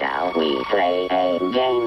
Shall we play a game?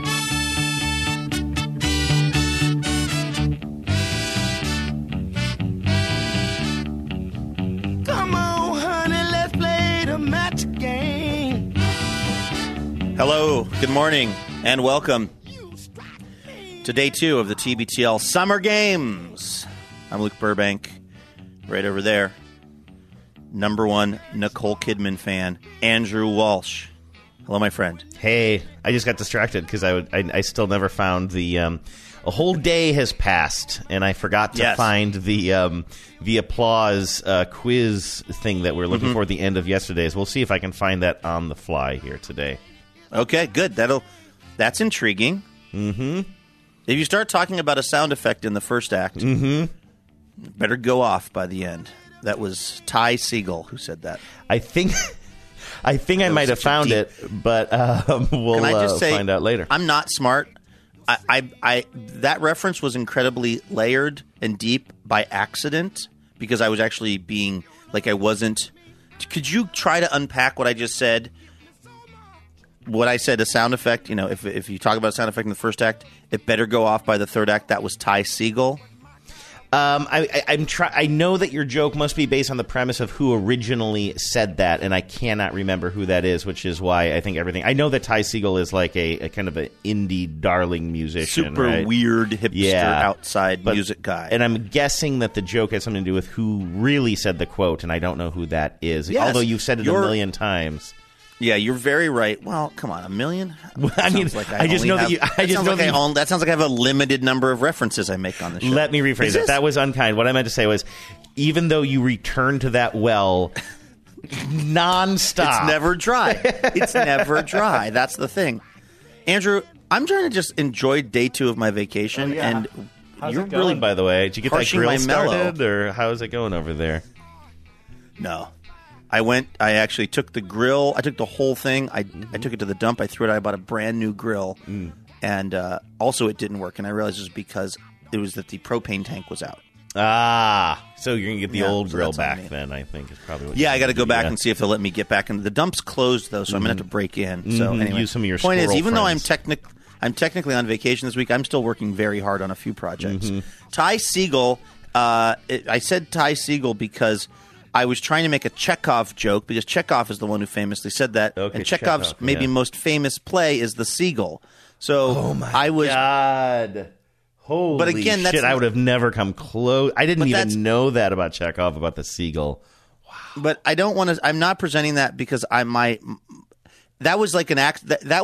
Come on, honey, let's play the match game. Hello, good morning, and welcome to day 2 of the TBTL Summer Games. I'm Luke Burbank, right over there. Number 1 Nicole Kidman fan, Andrew Walsh. Hello, my friend. Hey, I just got distracted because I still never found the a whole day has passed and I forgot to find the applause quiz thing that we're looking for at the end of yesterday's. We'll see if I can find that on the fly here today. Okay, good. That's intriguing. Mm-hmm. If you start talking about a sound effect in the first act, better go off by the end. That was Ty Segall who said that. I think I might have found it, but we'll find out later. I'm not smart. I that reference was incredibly layered and deep by accident because I was actually being like I wasn't. Could you try to unpack what I just said? What I said, a sound effect. You know, if you talk about a sound effect in the first act, it better go off by the third act. That was Ty Segall. I know that your joke must be based on the premise of who originally said that, and I cannot remember who that is, which is why I think everything. I know that Ty Segall is like a kind of an indie darling musician, super weird hipster outside music guy, and I'm guessing that the joke has something to do with who really said the quote, and I don't know who that is. Yes, although you've said it a million times. Yeah, you're very right. Well, come on, 1 million? I mean, I just know that you. That sounds like I have a limited number of references I make on the show. Let me rephrase that. That was unkind. What I meant to say was, even though you return to that well nonstop, it's never dry. It's never dry. That's the thing, Andrew. I'm trying to just enjoy day 2 of my vacation, and how's you're it going, really, by the way. Did you get that grill started, mellow. or how's it going over there? No. I actually took the grill. I took the whole thing. I took it to the dump. I threw it out. I bought a brand new grill. And also it didn't work. And I realized it was because it was that the propane tank was out. So you're going to get the old grill back then, I think, is probably what I got to go back and see if they'll let me get back in. The dump's closed, though, so I'm going to have to break in. So anyway, use some of your point is, even friends. though I'm technically on vacation this week, I'm still working very hard on a few projects. Ty Segall, I said Ty Segall because I was trying to make a Chekhov joke because Chekhov is the one who famously said that. Okay, and Chekhov's maybe most famous play is The Seagull. So God. Holy but again, shit, I would have never come close. I didn't even know that about Chekhov, about the seagull. Wow. But I don't want to. I'm not presenting that because that was like an act. That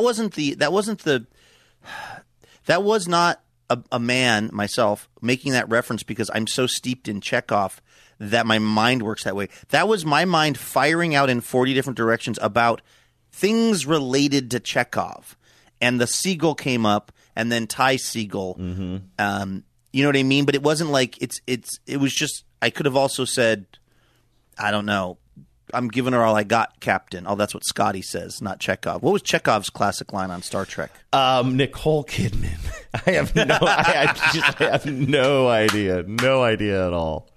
was not a man, myself, making that reference because I'm so steeped in Chekhov that my mind works that way. That was my mind firing out in 40 different directions about things related to Chekhov. And the seagull came up, and then Ty Segall. You know what I mean? But it wasn't like it was just, I could have also said, I don't know, I'm giving her all I got, Captain. Oh, that's what Scotty says, not Chekhov. What was Chekhov's classic line on Star Trek? Nicole Kidman. I have no idea. No idea at all.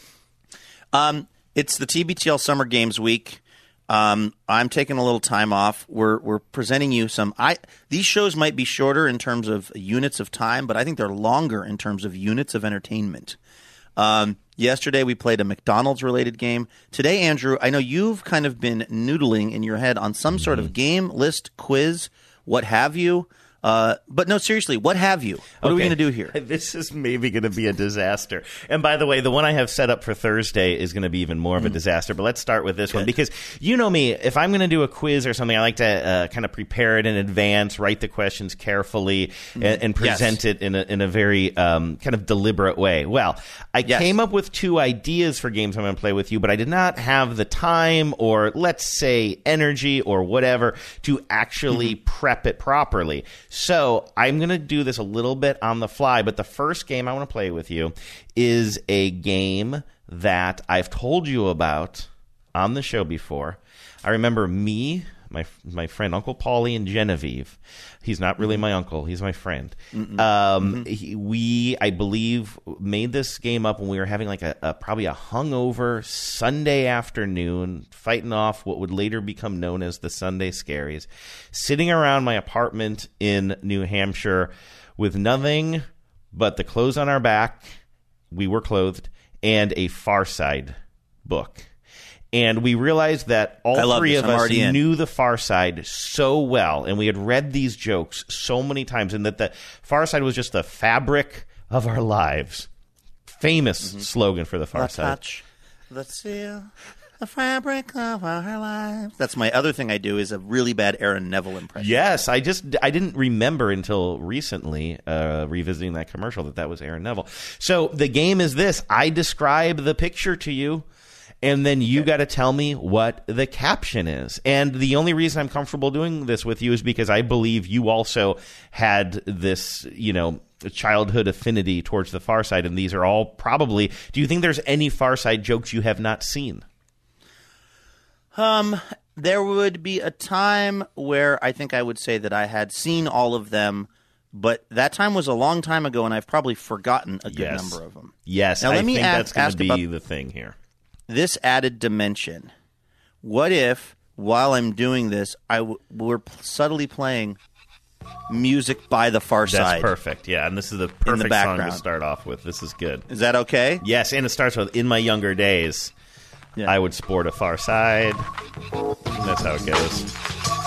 It's the TBTL Summer Games week. I'm taking a little time off. We're presenting you some. These shows might be shorter in terms of units of time, but I think they're longer in terms of units of entertainment. Yesterday we played a McDonald's related game. Today, Andrew, I know you've kind of been noodling in your head on some sort of game, list, quiz, what have you. But no, seriously, what have you? What are we going to do here? This is maybe going to be a disaster. And by the way, the one I have set up for Thursday is going to be even more of a disaster. But let's start with this one because you know me. If I'm going to do a quiz or something, I like to kind of prepare it in advance, write the questions carefully, and present it in a very kind of deliberate way. Well, I came up with 2 ideas for games I'm going to play with you, but I did not have the time or, let's say, energy or whatever to actually prep it properly. So I'm going to do this a little bit on the fly, but the first game I want to play with you is a game that I've told you about on the show before. I remember me, my friend Uncle Paulie and Genevieve. He's not really my uncle; he's my friend. We, I believe, made this game up when we were having like probably a hungover Sunday afternoon, fighting off what would later become known as the Sunday Scaries, sitting around my apartment in New Hampshire with nothing but the clothes on our back. We were clothed, and a Far Side book. And we realized that all three of us knew the Far Side so well, and we had read these jokes so many times, and that the Far Side was just the fabric of our lives. Famous slogan for the Far Side. Touch the seal, the fabric of our lives. That's my other thing I do is a really bad Aaron Neville impression. Yes, I didn't remember until recently, revisiting that commercial, that was Aaron Neville. So the game is this. I describe the picture to you, and then you got to tell me what the caption is. And the only reason I'm comfortable doing this with you is because I believe you also had this, childhood affinity towards the Far Side, and these are all probably... Do you think there's any Far Side jokes you have not seen? There would be a time where I think I would say that I had seen all of them, but that time was a long time ago, and I've probably forgotten a good number of them. Yes, now, I think that's going to be the thing here. This added dimension. What if, while I'm doing this, we're subtly playing music by the Far Side? That's perfect, yeah. And this is the perfect song to start off with. This is good. Is that okay? Yes, and it starts with, in my younger days, I would sport a Far Side. That's how it goes.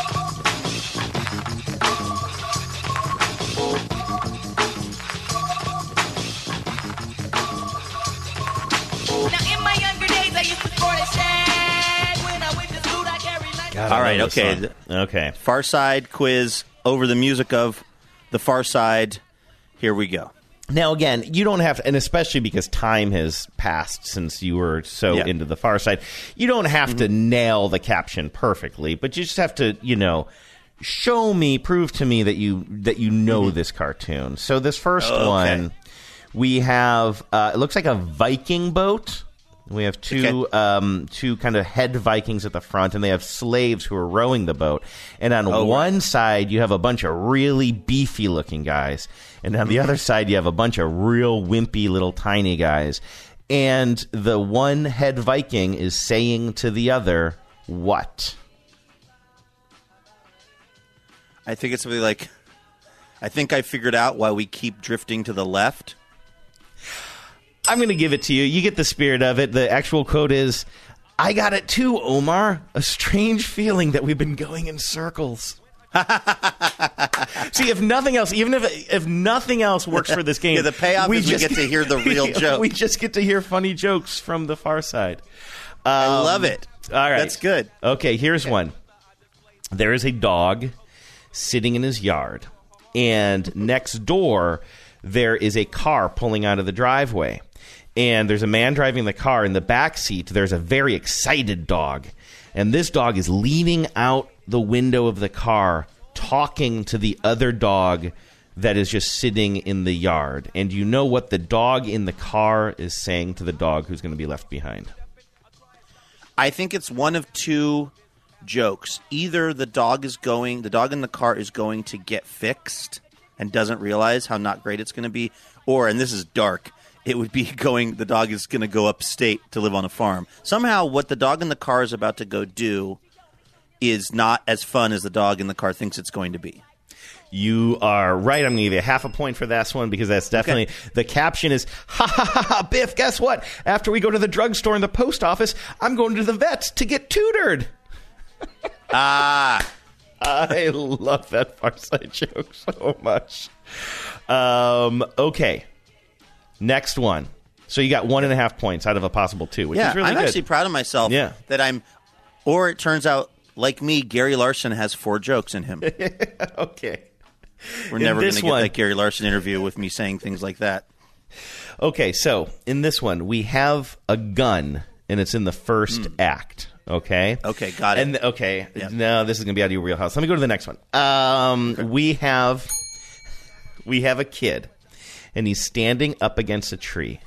God, all right, okay. Okay. Far Side quiz over the music of the Far Side. Here we go. Now, again, you don't have to, and especially because time has passed since you were so into the Far Side, you don't have to nail the caption perfectly, but you just have to, show me, prove to me that you know this cartoon. So this first one, we have, it looks like a Viking boat. We have two kind of head Vikings at the front, and they have slaves who are rowing the boat. And on one side, you have a bunch of really beefy-looking guys. And on the other side, you have a bunch of real wimpy little tiny guys. And the one head Viking is saying to the other, what? I think it's something like, I think I figured out why we keep drifting to the left. I'm going to give it to you. You get the spirit of it. The actual quote is, I got it too, Omar. A strange feeling that we've been going in circles. See, if nothing else, even if nothing else works for this game, the payoff is we get to hear the real joke. We just get to hear funny jokes from the Far Side. I love it. All right. That's good. Okay, here's one. There is a dog sitting in his yard, and next door there is a car pulling out of the driveway. And there's a man driving the car. In the back seat, there's a very excited dog. And this dog is leaning out the window of the car, talking to the other dog that is just sitting in the yard. And you know what the dog in the car is saying to the dog who's going to be left behind? I think it's one of two jokes. Either the dog in the car is going to get fixed and doesn't realize how not great it's going to be, or, and this is dark, it would be the dog is going to go upstate to live on a farm. Somehow what the dog in the car is about to go do is not as fun as the dog in the car thinks it's going to be. You are right. I'm going to give you half a point for this one because that's definitely the caption is, ha ha ha ha, Biff, guess what? After we go to the drugstore and the post office, I'm going to the vet to get tutored. I love that Far Side joke so much. Okay. Next one. So you got 1.5 points out of a possible 2, which is really good. I'm actually proud of myself that or it turns out, like me, Gary Larson has 4 jokes in him. Okay. We're never going to get that Gary Larson interview with me saying things like that. Okay, so in this one, we have a gun, and it's in the first act. Okay? Okay, got it. And no, this is going to be out of your wheelhouse. Let me go to the next one. We have a kid, and he's standing up against a tree,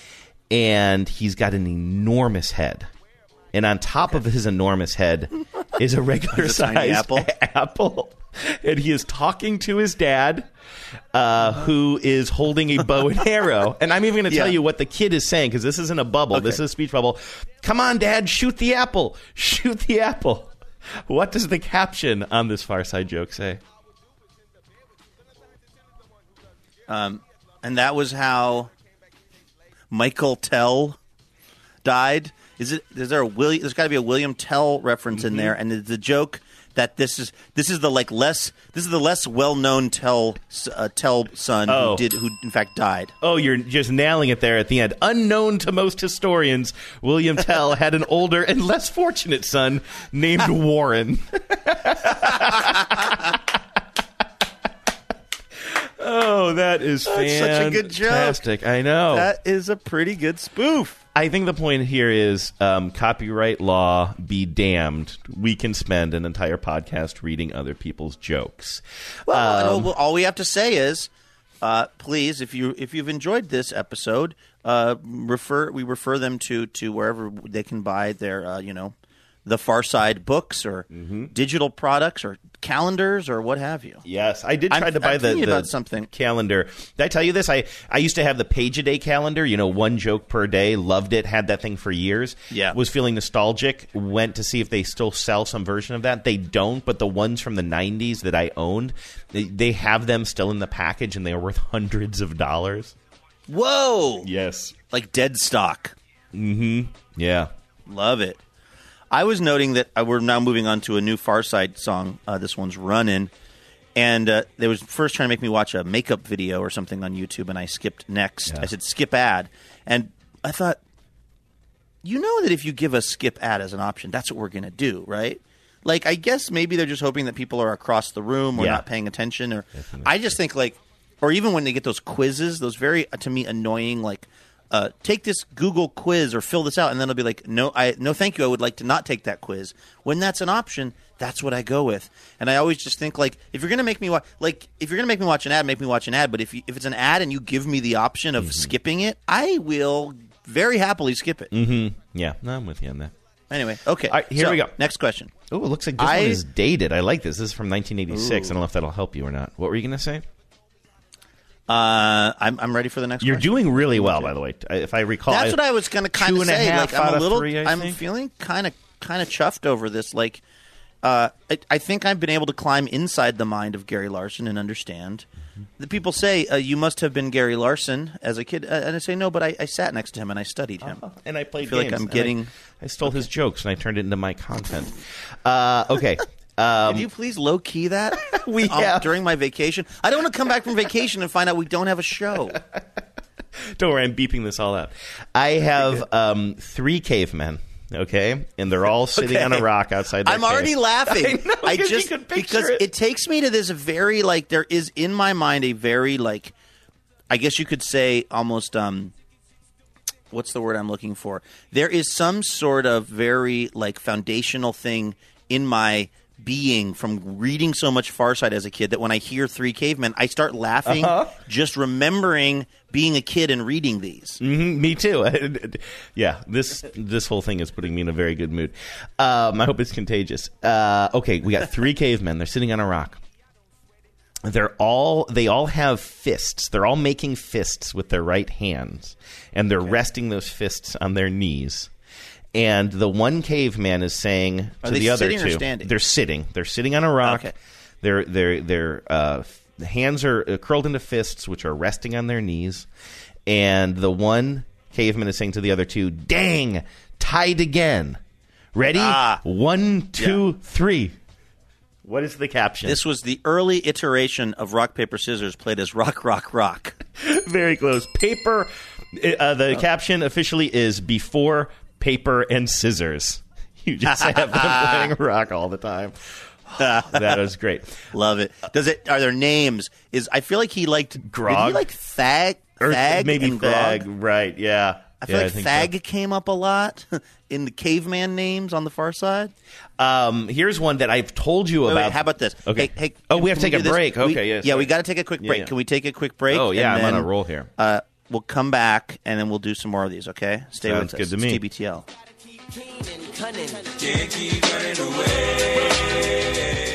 and he's got an enormous head. And on top of his enormous head is a regular It's a tiny sized apple? apple. And he is talking to his dad, who is holding a bow and arrow. And I'm even going to tell Yeah. you what the kid is saying, because this isn't a bubble. This is a speech bubble. Come on, Dad, shoot the apple. Shoot the apple. What does the caption on this Far Side joke say? And that was how Michael Tell died. Is there a William? There's got to be a William Tell reference in there, and the joke that this is the less well known Tell son who in fact died. Oh, you're just nailing it there at the end. Unknown to most historians, William Tell had an older and less fortunate son named Warren. Oh, that is fantastic. Such a good joke. I know. That is a pretty good spoof. I think the point here is copyright law be damned. We can spend an entire podcast reading other people's jokes. Well, all we have to say is, please, if you've enjoyed this episode, refer them to wherever they can buy their the Far Side books or digital products or calendars or what have you. Yes, I did try to buy the something. calendar. Did I tell you this? I used to have the Page-A-Day calendar, one joke per day. Loved it. Had that thing for years. Yeah. Was feeling nostalgic. Went to see if they still sell some version of that. They don't, but the ones from the 90s that I owned, they have them still in the package, and they are worth hundreds of dollars. Whoa! Yes. Like dead stock. Yeah. Love it. I was noting that we're now moving on to a new Far Side song. This one's Runnin'. And they was first trying to make me watch a makeup video or something on YouTube, and I skipped next. Yeah. I said skip ad. And I thought, that if you give us skip ad as an option, that's what we're going to do, right? Like, I guess maybe they're just hoping that people are across the room or not paying attention. Or Definitely. I just think, or even when they get those quizzes, those very, to me, annoying, take this Google quiz or fill this out, and then it'll be like, no, thank you. I would like to not take that quiz. When that's an option, that's what I go with. And I always just think, if you're going to make me watch, an ad, make me watch an ad. But if it's an ad and you give me the option of skipping it, I will very happily skip it. Yeah. No, I'm with you on that. Anyway, okay. All right, here we go. Next question. Oh, it looks like this one is dated. I like this. This is from 1986. I don't know if that'll help you or not. What were you going to say? I'm ready for the next You're question. doing really well, by the way. If I recall, That's what I was going to kind of say. 2.5 out of 3, I I'm think. feeling kind of chuffed over this. I think I've been able to climb inside the mind of Gary Larson and understand. The people say you must have been Gary Larson as a kid, and I say no, but I sat next to him and I studied him. And I played I feel games. like I'm and getting. I stole his jokes and I turned it into my content. Okay. Could you please low key that during my vacation? I don't want to come back from vacation and find out we don't have a show. Don't worry, I'm beeping this all out. I have 3 cavemen. Okay, and they're all sitting on a rock outside their I'm already cave. laughing. I know, you could picture because it takes me to this very there is in my mind a very I guess you could say almost what's the word I'm looking for? There is some sort of very foundational thing in my being from reading so much Far Side as a kid that when I hear 3 cavemen, I start laughing just remembering being a kid and reading these. Me too. Yeah, this whole thing is putting me in a very good mood. I hope it's contagious. Okay, we got 3 cavemen. They're sitting on a rock. They all have fists. They're all making fists with their right hands, and they're resting those fists on their knees. And the one caveman is saying to the other 2, sitting or standing? They're sitting. They're sitting on a rock. Okay. Their hands are curled into fists, which are resting on their knees. And the one caveman is saying to the other 2, "Dang, tied again. Ready? 1, 2, 3." What is the caption? This was the early iteration of rock, paper, scissors played as rock, rock, rock. Very close. Paper. The caption officially is before paper and scissors. You just have them playing rock all the time. That was great. Love it. Are there names? I feel like he liked Grog? Did he like Thag? Or Thag maybe and Thag. Grog? Right, yeah. I feel like think Thag came up a lot in the caveman names on the Far Side. so. Here's one that I've told you about. Wait, how about this? Okay. Hey, we have to can take a do this? break. Okay, yes. Yeah, we got to take a quick break. yeah. Can we take a quick break? Oh, yeah, and I'm on then, a roll here. We'll come back, and then we'll do some more of these, okay? Stay Sounds with us. good to me. It's TBTL. cunning. Can't keep running away.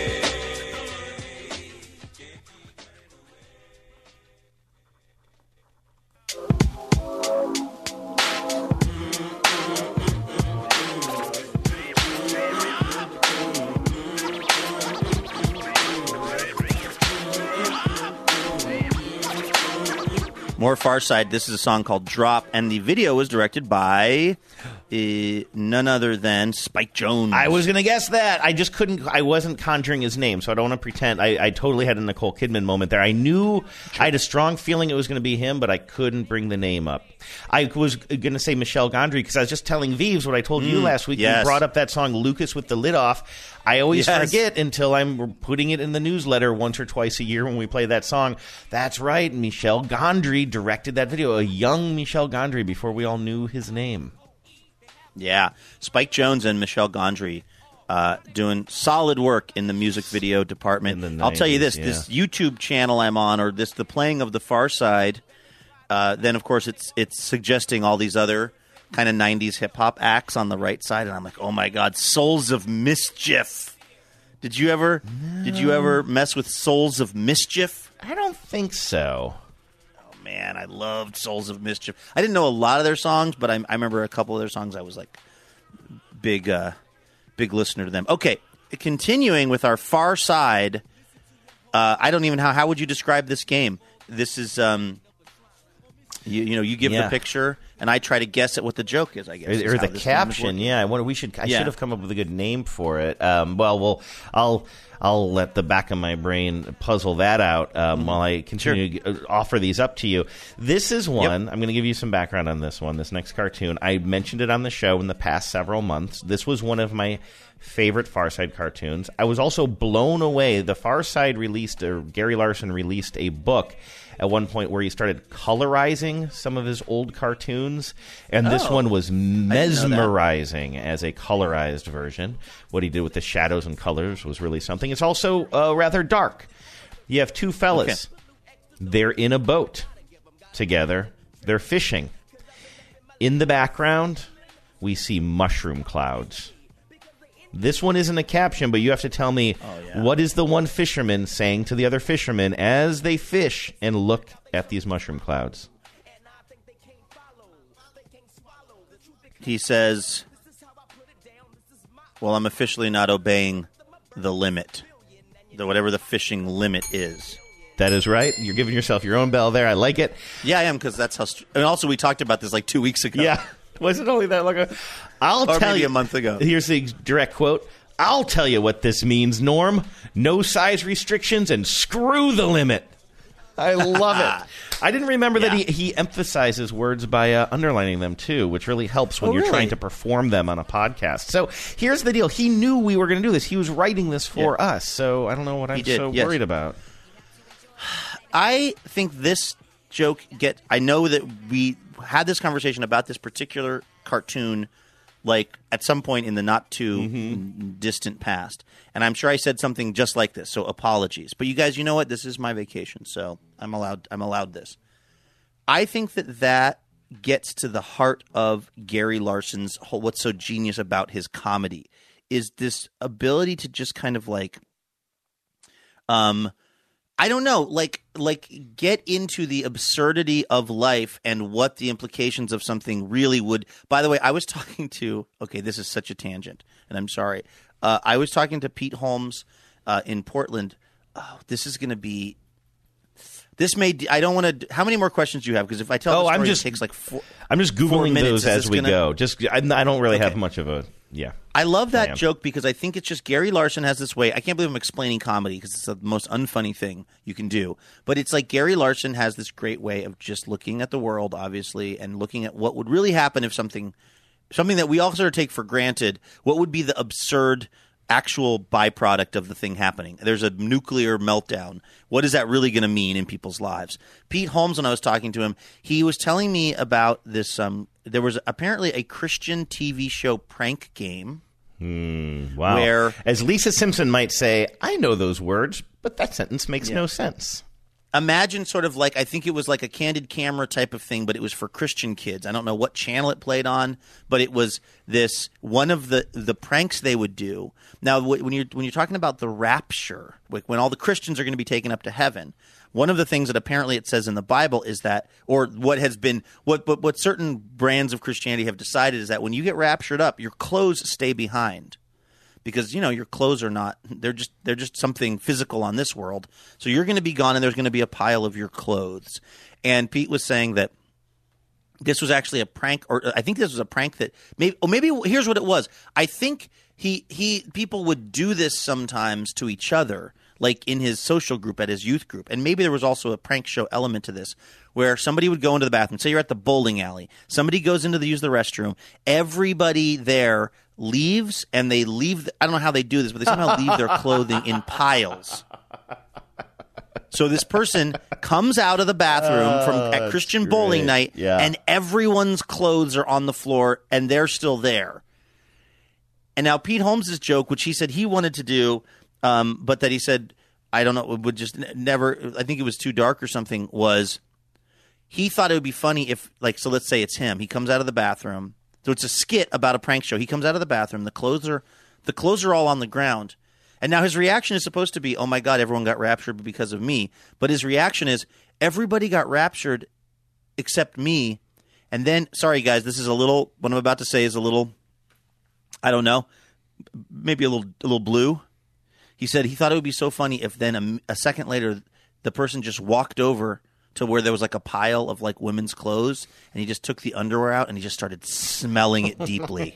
More Far Side. This is a song called Drop, and the video was directed by none other than Spike Jonze. I was going to guess that. I just couldn't. I wasn't conjuring his name, so I don't want to pretend. I totally had a Nicole Kidman moment there. I knew I had a strong feeling it was going to be him, but I couldn't bring the name up. I was going to say Michel Gondry because I was just telling Vives what I told you last week. Yes. You brought up that song Lucas with the Lid Off. I always forget until I'm putting it in the newsletter once or twice a year when we play that song. That's right. Michel Gondry directed that video. A young Michel Gondry before we all knew his name. Yeah. Spike Jonze and Michel Gondry doing solid work in the music video department. In the I'll tell you this. 90s, This YouTube channel I'm on, or the playing of the Far Side, then, of course, it's suggesting all these other kind of 90s hip-hop acts on the right side, and I'm like, oh, my God, Souls of Mischief. Did you ever mess with Souls of Mischief? I don't think so. Oh, man, I loved Souls of Mischief. I didn't know a lot of their songs, but I remember a couple of their songs. I was like big listener to them. Okay, continuing with our Far Side, I don't even how would you describe this game? This is you give the picture, and I try to guess at what the joke is. I guess or the caption. Yeah, I should have come up with a good name for it. I'll let the back of my brain puzzle that out while I continue to offer these up to you. This is one. I'm going to give you some background on this one. This next cartoon, I mentioned it on the show in the past several months. This was one of my favorite Far Side cartoons. I was also blown away. The Far Side Gary Larson released a book at one point where he started colorizing some of his old cartoons, and this one was mesmerizing as a colorized version. What he did with the shadows and colors was really something. It's also rather dark. You have two fellas. Okay. They're in a boat together. They're fishing. In the background, we see mushroom clouds. This one isn't a caption, but you have to tell me what is the one fisherman saying to the other fisherman as they fish and look at these mushroom clouds. He says, well, I'm officially not obeying the limit, whatever the fishing limit is. That is right. You're giving yourself your own bell there. I like it. Yeah, I am, because that's how... and also, we talked about this like 2 weeks ago. Yeah. Was it only that long ago? Maybe a month ago. Here's the direct quote. I'll tell you what this means, Norm. No size restrictions and screw the limit. I love it. I didn't remember that he emphasizes words by underlining them, too, which really helps when you're trying to perform them on a podcast. So here's the deal. He knew we were going to do this. He was writing this for us, so I don't know what I'm so worried about. I think this joke I know that we had this conversation about this particular cartoon like at some point in the not too distant past, and I'm sure I said something just like this, so apologies. But you guys, you know what? This is my vacation, so I'm allowed this. I think that gets to the heart of Gary Larson's what's so genius about his comedy is this ability to just kind of like I don't know, like get into the absurdity of life and what the implications of something really would. By the way, I was talking to this is such a tangent, and I'm sorry. I was talking to Pete Holmes in Portland. Oh, this is going to be. This may. I don't want to. How many more questions do you have? Because if I tell, the story, it takes like 4. I'm just googling those as we go. I don't really have much of a. Yeah. I love that joke because I think it's just Gary Larson has this way. I can't believe I'm explaining comedy because it's the most unfunny thing you can do. But it's like Gary Larson has this great way of just looking at the world, obviously, and looking at what would really happen if something that we all sort of take for granted, what would be the absurd actual byproduct of the thing happening. There's a nuclear meltdown. What is that really going to mean in people's lives? Pete Holmes, when I was talking to him, he was telling me about this there was apparently a Christian TV show prank game. Wow. Where, as Lisa Simpson might say, I know those words, but that sentence makes no sense. imagine sort of like, I think it was like a candid camera type of thing, but it was for Christian kids. I don't know what channel it played on, but it was this one of the pranks they would do. Now, when you're talking about the rapture, like when all the Christians are going to be taken up to heaven, one of the things that apparently it says in the Bible is that, or what has been, what certain brands of Christianity have decided is that when you get raptured up, your clothes stay behind. Because, your clothes are not, they're just something physical on this world. So you're going to be gone and there's going to be a pile of your clothes. And Pete was saying that this was actually a prank, or I think this was a prank that maybe here's what it was. I think people would do this sometimes to each other, like in his social group, at his youth group. And maybe there was also a prank show element to this, where somebody would go into the bathroom. Say you're at the bowling alley. Somebody goes into use the restroom. Everybody there leaves, and they leave. I don't know how they do this, but they somehow leave their clothing in piles. So this person comes out of the bathroom at Christian bowling night, and everyone's clothes are on the floor, and they're still there. And now Pete Holmes' joke, which he said he wanted to do, but that he said, I don't know, would just never, I think it was too dark or something, was he thought it would be funny if, like, so let's say it's him. He comes out of the bathroom. So it's a skit about a prank show. He comes out of the bathroom. The clothes are all on the ground. And now his reaction is supposed to be, oh my God, everyone got raptured because of me. But his reaction is, everybody got raptured except me. And then, sorry guys, this is a little, what I'm about to say is a little, I don't know, maybe a little blue. He said he thought it would be so funny if then a second later the person just walked over to where there was like a pile of like women's clothes, and he just took the underwear out and he just started smelling it deeply.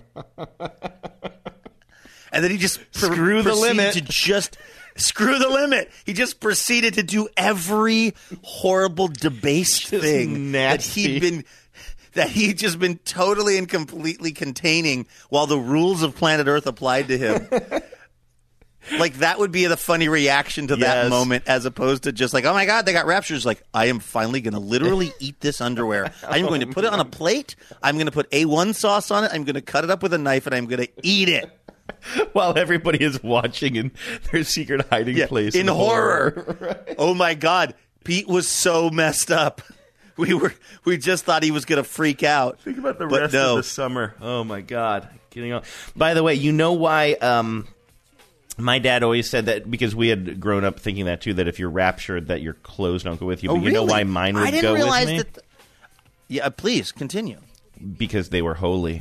And then he just screw the limit. To just screw the limit. He just proceeded to do every horrible debased thing nasty. that he'd just been totally and completely containing while the rules of planet Earth applied to him. Like, that would be the funny reaction to that moment, as opposed to just like, oh my God, they got raptured. It's like, I am finally going to literally eat this underwear. I'm going to put it on a plate. I'm going to put A1 sauce on it. I'm going to cut it up with a knife, and I'm going to eat it. While everybody is watching in their secret hiding place. In horror. Right. Oh my God. Pete was so messed up. We just thought he was going to freak out. Think about the rest of the summer. Oh my God. Getting on. By the way, you know why my dad always said that, because we had grown up thinking that too, that if you're raptured that your clothes don't go with you. But you know why mine would go with me? Yeah, please continue. Because they were holy.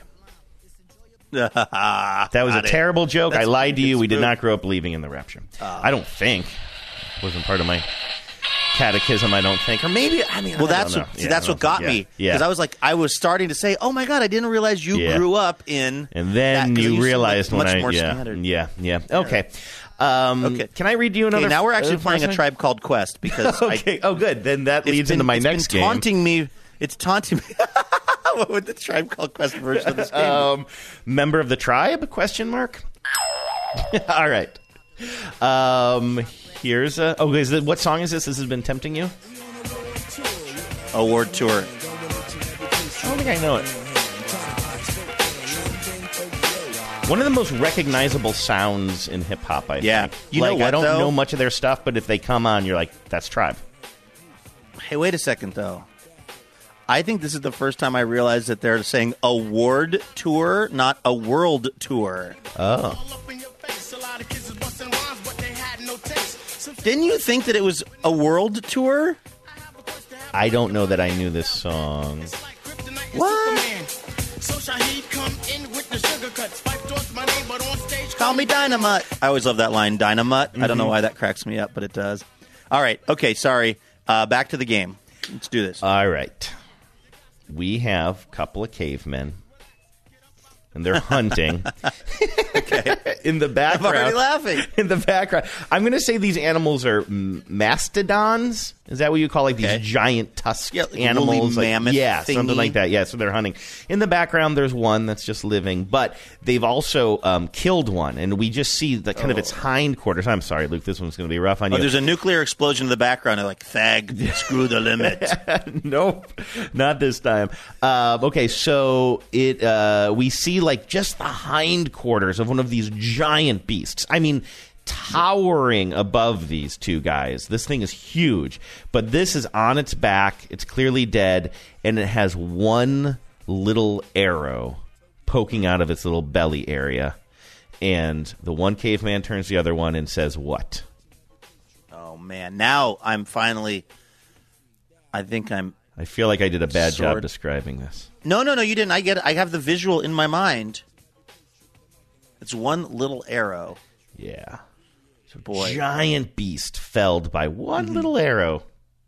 That was a terrible joke. I lied to you. We did not grow up believing in the rapture. I don't think. It wasn't part of my catechism, I don't think. Or maybe, I mean, well, that's what got me. Yeah. Because I was starting to say, oh my God, I didn't realize you grew up in. And then you realized much more standard. Yeah. Okay. Okay. Can I read you another? Now we're actually playing A Tribe Called Quest because. Okay. Oh, good. Then that leads into my next game. It's taunting me. What would the Tribe Called Quest version of this game? Member of the tribe? Question mark. All right. Here's a. Oh, what song is this? This has been tempting you. Award Tour. I don't think I know it. One of the most recognizable sounds in hip hop, I think. You know what, I don't know much of their stuff, but if they come on, you're like, that's Tribe. Hey, wait a second, though. I think this is the first time I realized that they're saying award tour, not a world tour. Oh. Didn't you think that it was a world tour? I don't know that I knew this song. What? Call me Dynamite. I always love that line, Dynamite. I don't know why that cracks me up, but it does. All right. Okay, sorry. Back to the game. Let's do this. All right. We have a couple of cavemen, and they're hunting. Okay. In the background. I'm already laughing. In the background. I'm going to say these animals are mastodons. Is that what you call, like, these giant tusked animals? Like, mammoth thingy. Something like that. Yeah, so they're hunting. In the background, there's one that's just living, but they've also killed one, and we just see the kind of its hindquarters. I'm sorry, Luke, this one's going to be rough on you. There's a nuclear explosion in the background. They're like, thag, screw the limit. Nope, not this time. Okay, so we see, like, just the hindquarters of one of these giant beasts. I mean, towering above these two guys. This thing is huge, but this is on its back. It's clearly dead, and it has one little arrow poking out of its little belly area. And the one caveman turns the other one and says, "What?" Oh, man. Now I'm finally... I feel like I did a bad job describing this. No, you didn't. I get it. I have the visual in my mind. It's one little arrow. Yeah. It's a boy. Giant beast felled by one little arrow.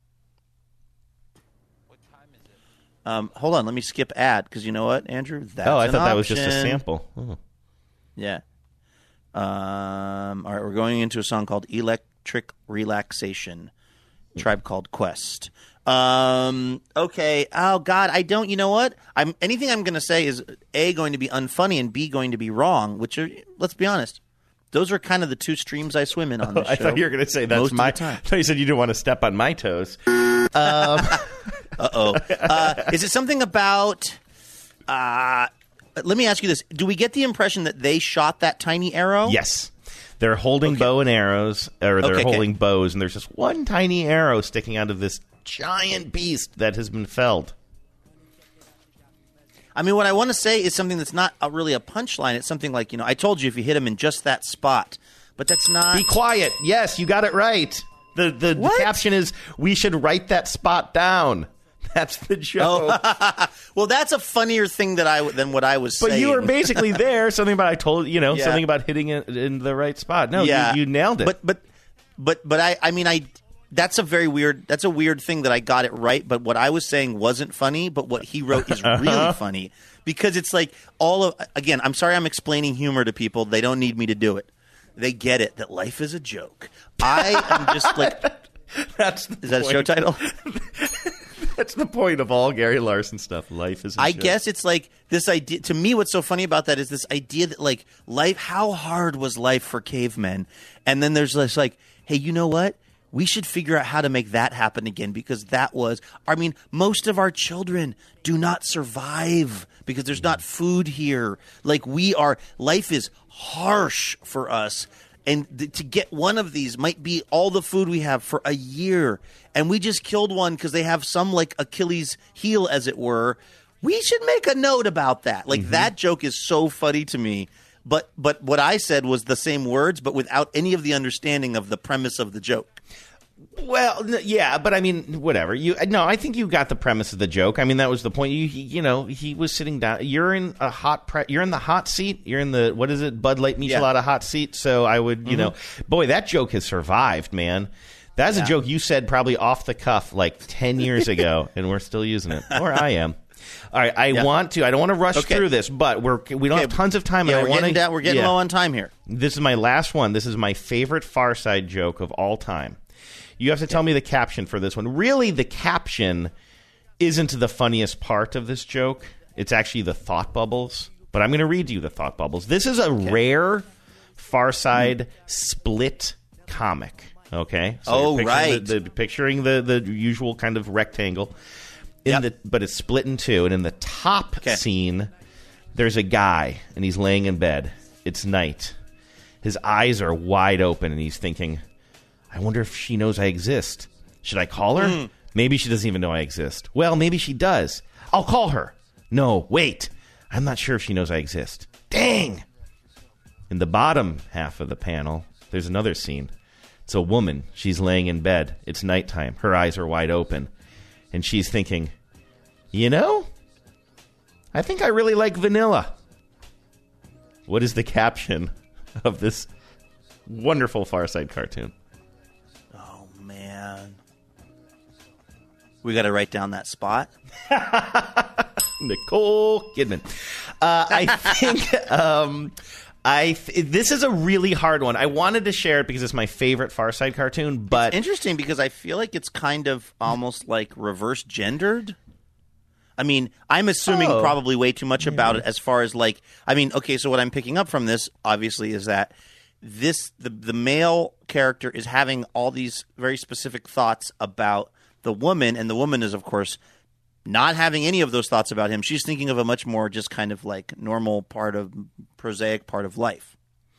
Hold on. Let me skip ad, because you know what, Andrew? That's I thought an that was just a option. sample. Oh. Yeah. All right, we're going into a song called Electric Relaxation. Tribe Called Quest. Okay. Oh God, I don't. You know what? Anything I'm going to say is A, going to be unfunny, and B, going to be wrong. Which are, let's be honest, those are kind of the two streams I swim in on this show. I thought you were going to say that's most my of the time. I thought you said you didn't want to step on my toes. Is it something about? Let me ask you this: do we get the impression that they shot that tiny arrow? Yes. They're holding bow and arrows, or they're holding bows, and there's just one tiny arrow sticking out of this giant beast that has been felled. I mean, what I want to say is something that's not really a punchline. It's something like, I told you if you hit him in just that spot. But that's not... Be quiet. Yes, you got it right. The caption is, we should write that spot down. That's the joke. Oh. Well, that's a funnier thing than what I was saying. But you were basically there. Something about something about hitting it in the right spot. No, you nailed it. But I mean, that's a weird thing that I got it right. But what I was saying wasn't funny. But what he wrote is really funny, because it's like again. I'm sorry, I'm explaining humor to people. They don't need me to do it. They get it that life is a joke. I am just like. Is that a show title? That's the point of all Gary Larson stuff. Life is a I joke. guess it's like this idea. To me, what's so funny about that is this idea that like life, how hard was life for cavemen? And then there's this like, hey, you know what? We should figure out how to make that happen again, because most of our children do not survive because there's not food here. Like life is harsh for us. And to get one of these might be all the food we have for a year. And we just killed one because they have some like Achilles heel, as it were. We should make a note about that. Like that joke is so funny to me. But what I said was the same words, but without any of the understanding of the premise of the joke. Well, yeah, but I mean, whatever. I think you got the premise of the joke. I mean, that was the point. He was sitting down. You're in a you're in the hot seat. You're in the, what is it, Bud Light Michelada hot seat. So I would, boy, that joke has survived, man. That's a joke you said probably off the cuff like 10 years ago, and we're still using it. Or I am. All right, I don't want to rush through this, but we don't have tons of time. Yeah, and we're getting low on time here. This is my last one. This is my favorite Far Side joke of all time. You have to tell me the caption for this one. Really, the caption isn't the funniest part of this joke. It's actually the thought bubbles. But I'm going to read you the thought bubbles. This is a rare Far Side split comic. Okay? So picturing the usual kind of rectangle. But it's split in two. And in the top scene, there's a guy, and he's laying in bed. It's night. His eyes are wide open, and he's thinking, I wonder if she knows I exist. Should I call her? Maybe she doesn't even know I exist. Well, maybe she does. I'll call her. No, wait. I'm not sure if she knows I exist. Dang! In the bottom half of the panel, there's another scene. It's a woman. She's laying in bed. It's nighttime. Her eyes are wide open. And she's thinking, I think I really like vanilla. What is the caption of this wonderful Far Side cartoon? Man, we got to write down that spot. Nicole Kidman. I think this is a really hard one. I wanted to share it because it's my favorite Far Side cartoon, but it's interesting because I feel like it's kind of almost like reverse gendered. I mean, I'm assuming probably way too much about it as far as like, so what I'm picking up from this obviously is that the male character is having all these very specific thoughts about the woman, and the woman is, of course, not having any of those thoughts about him. She's thinking of a much more just kind of like normal prosaic part of life.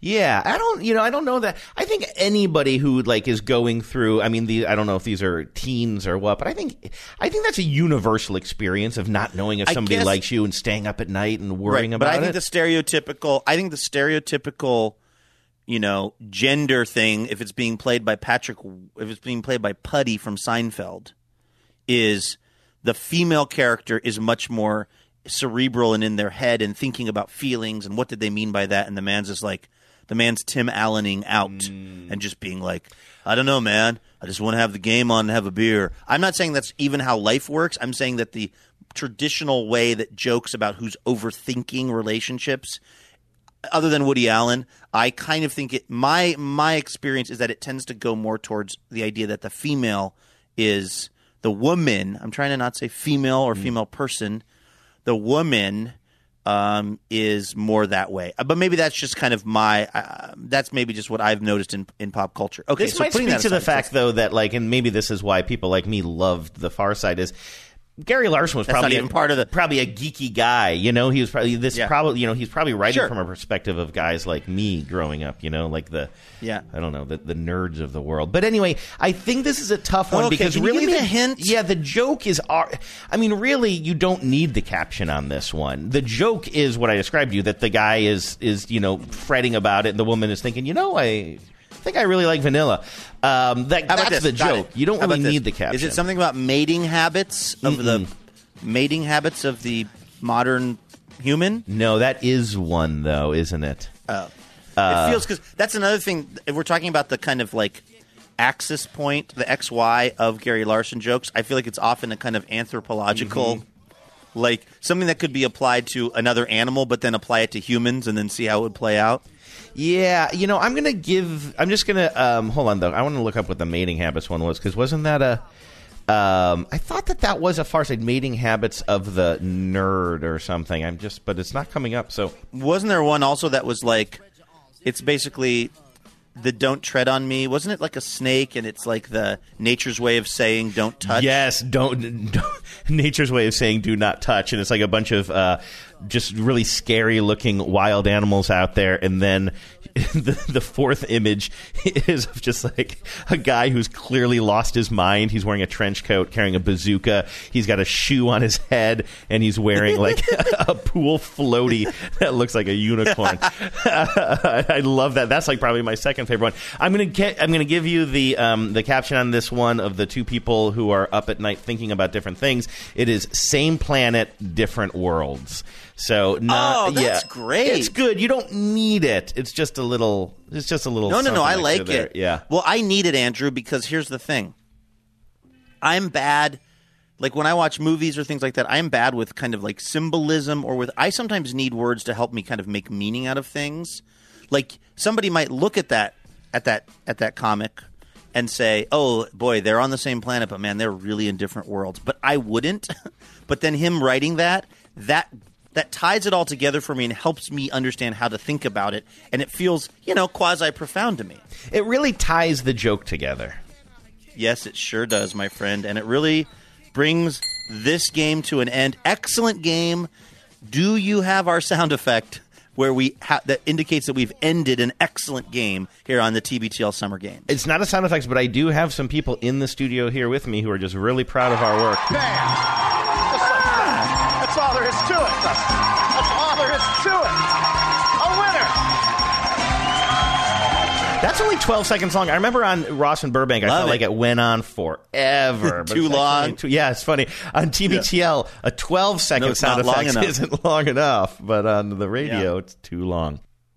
Yeah, I don't know that. I think anybody who like is going through, I mean, I don't know if these are teens or what, but I think that's a universal experience of not knowing if somebody likes you and staying up at night and worrying about it. But I think the stereotypical, gender thing, if it's being played by Puddy from Seinfeld, is the female character is much more cerebral and in their head and thinking about feelings and what did they mean by that, and the man's Tim Allening out and just being like, I don't know, man. I just want to have the game on and have a beer. I'm not saying that's even how life works. I'm saying that the traditional way that jokes about who's overthinking relationships, other than Woody Allen, I kind of think my experience is that it tends to go more towards the idea that the female is the woman. I'm trying to not say female or female person. The woman is more that way. But maybe that's just kind of that's maybe just what I've noticed in pop culture. Okay, this might speak to the fact, though, that like, and maybe this is why people like me loved The Far Side, is Gary Larson was probably a geeky guy. He was probably he's probably writing from a perspective of guys like me growing up. Like the nerds of the world. But anyway, I think this is a tough one because can really you give me a hint? Yeah, the joke is. I mean, really, you don't need the caption on this one. The joke is what I described to you, that the guy is fretting about it, and the woman is thinking, I think I really like vanilla. That's the joke. You don't really need the caption. Is it something about mating habits of the modern human? No, that is one though, isn't it? Oh, it feels, because that's another thing. If we're talking about the kind of like axis point, the XY of Gary Larson jokes, I feel like it's often a kind of anthropological, like something that could be applied to another animal, but then apply it to humans and then see how it would play out. Yeah, I'm just going to hold on, though. I want to look up what the mating habits one was, because wasn't that I thought that was a Far Side, mating habits of the nerd or something. But it's not coming up, so. Wasn't there one also that was like, it's basically the don't tread on me? Wasn't it like a snake, and it's like the nature's way of saying don't touch? Yes, don't nature's way of saying do not touch, and it's like a bunch of just really scary looking wild animals out there, and then the fourth image is of just like a guy who's clearly lost his mind. He's wearing a trench coat, carrying a bazooka. He's got a shoe on his head, and he's wearing like a pool floaty that looks like a unicorn. I love that. That's like probably my second favorite one. I'm gonna give you the caption on this one of the two people who are up at night thinking about different things. It is same planet, different worlds. So that's great. It's good. You don't need it. It's just a little. No. I like it. Yeah. Well, I need it, Andrew, because here's the thing. I'm bad. Like when I watch movies or things like that, I'm bad with kind of like symbolism I sometimes need words to help me kind of make meaning out of things. Like somebody might look at that comic and say, "Oh boy, they're on the same planet, but man, they're really in different worlds." But I wouldn't. But then him writing that ties it all together for me and helps me understand how to think about it, and it feels, quasi-profound to me. It really ties the joke together. Yes, it sure does, my friend, and it really brings this game to an end. Excellent game. Do you have our sound effect where that indicates that we've ended an excellent game here on the TBTL Summer Games? It's not a sound effects, but I do have some people in the studio here with me who are just really proud of our work. Bam! That's all there is to it. That's all there is to it. A winner. That's only 12 seconds long. I remember on Ross and Burbank, I felt like it went on forever. Too long. Yeah, it's funny. On TBTL, a 12-second sound effect isn't long enough, but on the radio, it's too long.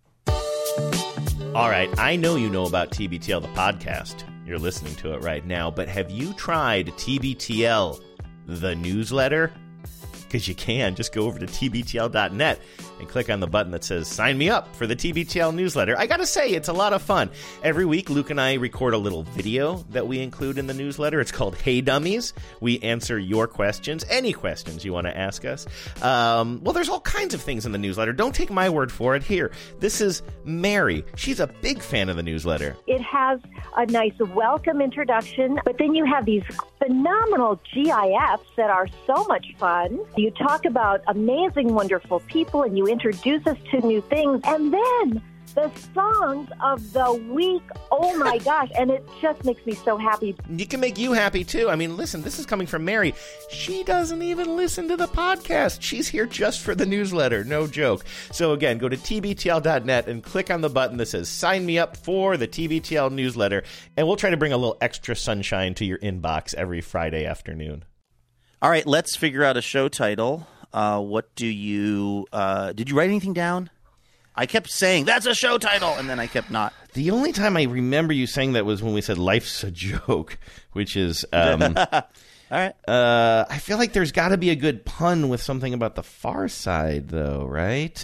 All right, I know you know about TBTL, the podcast. You're listening to it right now, but have you tried TBTL, the newsletter? Because you can. Just go over to tbtl.net and click on the button that says sign me up for the TBTL newsletter. I gotta say, it's a lot of fun. Every week, Luke and I record a little video that we include in the newsletter. It's called Hey Dummies. We answer your questions, any questions you want to ask us. Well, there's all kinds of things in the newsletter. Don't take my word for it. Here, this is Mary. She's a big fan of the newsletter. It has a nice welcome introduction, but then you have these phenomenal GIFs that are so much fun. You talk about amazing, wonderful people, and you introduce us to new things. And then the songs of the week. Oh my gosh. And it just makes me so happy. It can make you happy too. I mean, listen, this is coming from Mary. She doesn't even listen to the podcast. She's here just for the newsletter. No joke. So again, go to tbtl.net and click on the button that says sign me up for the TBTL newsletter. And we'll try to bring a little extra sunshine to your inbox every Friday afternoon. All right, let's figure out a show title. What do you did you write anything down? I kept saying, that's a show title, and then I kept not. The only time I remember you saying that was when we said life's a joke, which is... All right. I feel like there's got to be a good pun with something about the Far Side, though, right?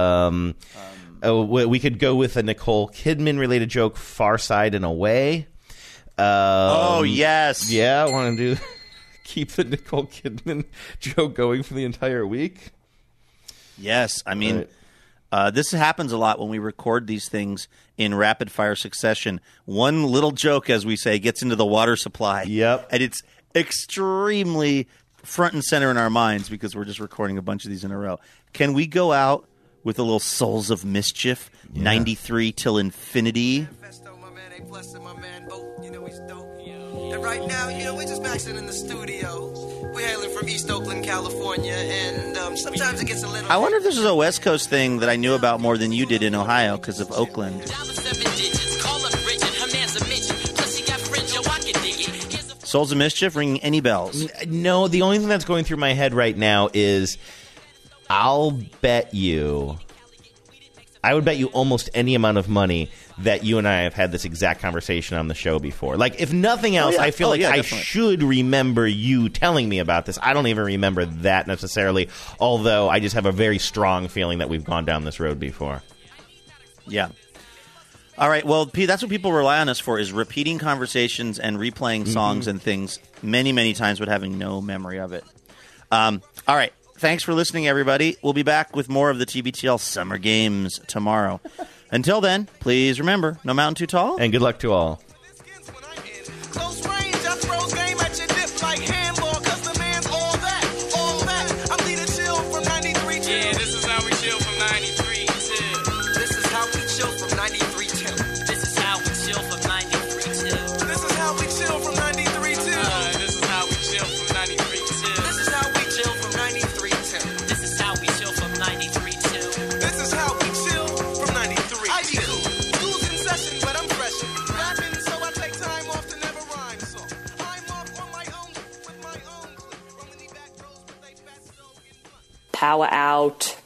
We could go with a Nicole Kidman-related joke, Far Side in a Way. Oh, yes. Yeah, I want to keep the Nicole Kidman joke going for the entire week. Yes, I mean... Right. This happens a lot when we record these things in rapid-fire succession. One little joke, as we say, gets into the water supply. Yep. And it's extremely front and center in our minds because we're just recording a bunch of these in a row. Can we go out with a little Souls of Mischief, 93 till infinity? And right now, we're just maxing in the studio. We're hailing from East Oakland, California, and sometimes it gets a little... I wonder if this is a West Coast thing that I knew about more than you did in Ohio because of Oakland. Souls of Mischief, ringing any bells? No, the only thing that's going through my head right now is I would bet you almost any amount of money that you and I have had this exact conversation on the show before. Like, if nothing else, I feel like I definitely should remember you telling me about this. I don't even remember that necessarily, although I just have a very strong feeling that we've gone down this road before. Yeah. All right. Well, that's what people rely on us for, is repeating conversations and replaying songs and things many, many times but having no memory of it. All right. Thanks for listening, everybody. We'll be back with more of the TBTL Summer Games tomorrow. Until then, please remember, no mountain too tall. And good luck to all. Close range, I throws game at your dip like handball, cause the man's all that. I'm leader chill from 93 till. Yeah, this is how we chill from 93 till. This is how we chill from 93 till. This is how we chill from 93 till. This is how we chill from 93 till. This is how we chill from 93 till. This is how we chill from 93 till. This is how we chill from 93 till. This is how we chill from 93 I be cool. School's in session, but I'm fresh. Rapping, so I take time off to never rhyme. So I'm off on my own with my own. From the back rows with a fast slogan. Power out.